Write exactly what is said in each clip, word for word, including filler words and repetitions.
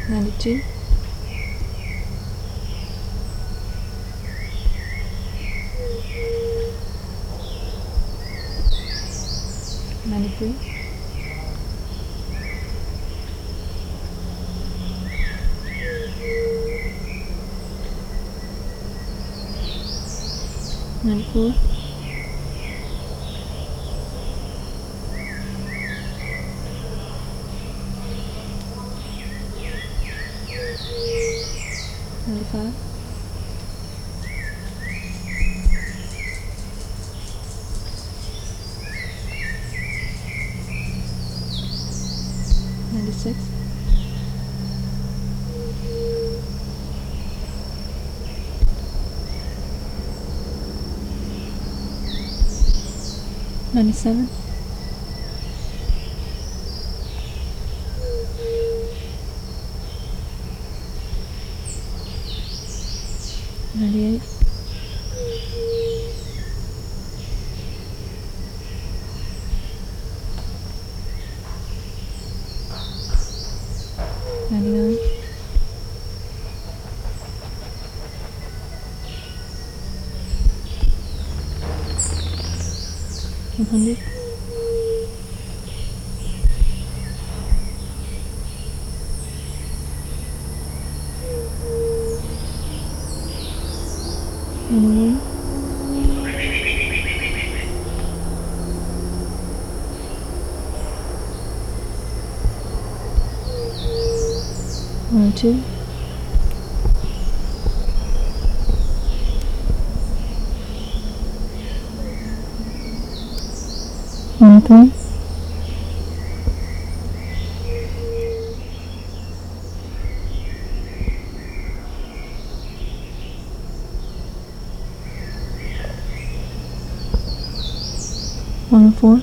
ninety-two, ninety-three, ninety-four, ninety-five, ninety-six, ninety-seven, ninety-eight, ninety-nine, one hundred, one oh one, one oh two, one oh three, one oh four,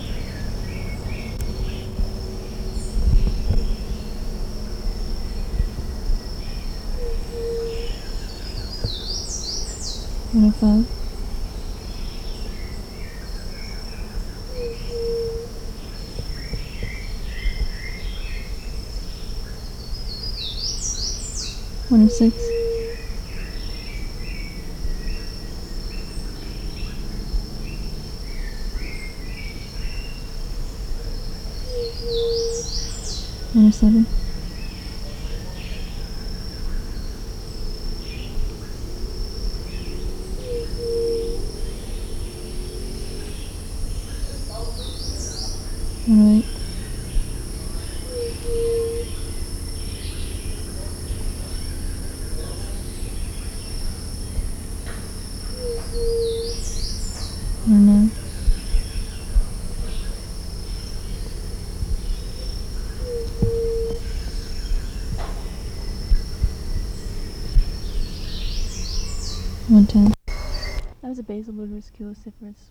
one oh five, one oh six, one oh seven, one oh eight, one oh nine, one ten. That was a basal ludicrous